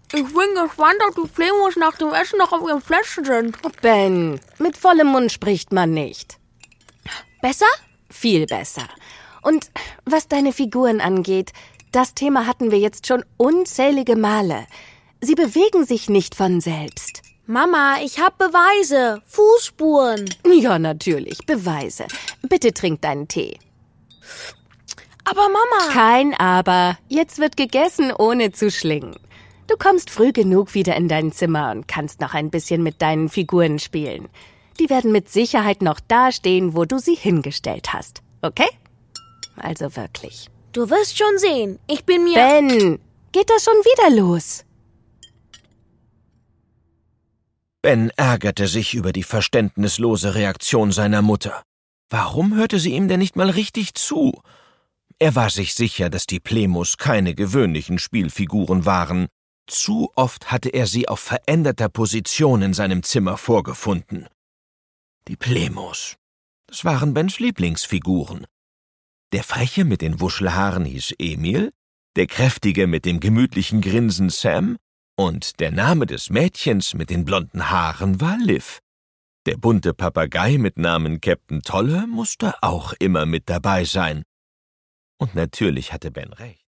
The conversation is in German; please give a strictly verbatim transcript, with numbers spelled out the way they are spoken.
Ich bin gespannt, ob die Plemos nach dem Essen noch auf ihrem Fläschchen sind. Ben, mit vollem Mund spricht man nicht. Besser? Viel besser. Und was deine Figuren angeht, das Thema hatten wir jetzt schon unzählige Male. Sie bewegen sich nicht von selbst. Mama, ich hab Beweise. Fußspuren. Ja, natürlich, Beweise. Bitte trink deinen Tee. Aber Mama... Kein Aber. Jetzt wird gegessen, ohne zu schlingen. Du kommst früh genug wieder in dein Zimmer und kannst noch ein bisschen mit deinen Figuren spielen. Die werden mit Sicherheit noch da stehen, wo du sie hingestellt hast. Okay? Also wirklich. Du wirst schon sehen. Ich bin mir... Ben, geht das schon wieder los? Ben ärgerte sich über die verständnislose Reaktion seiner Mutter. Warum hörte sie ihm denn nicht mal richtig zu? Er war sich sicher, dass die Plemos keine gewöhnlichen Spielfiguren waren. Zu oft hatte er sie auf veränderter Position in seinem Zimmer vorgefunden. Die Plemos. Das waren Bens Lieblingsfiguren. Der Freche mit den Wuschelhaaren hieß Emil, der Kräftige mit dem gemütlichen Grinsen Sam und der Name des Mädchens mit den blonden Haaren war Liv. Der bunte Papagei mit Namen Captain Tolle musste auch immer mit dabei sein. Und natürlich hatte Ben recht.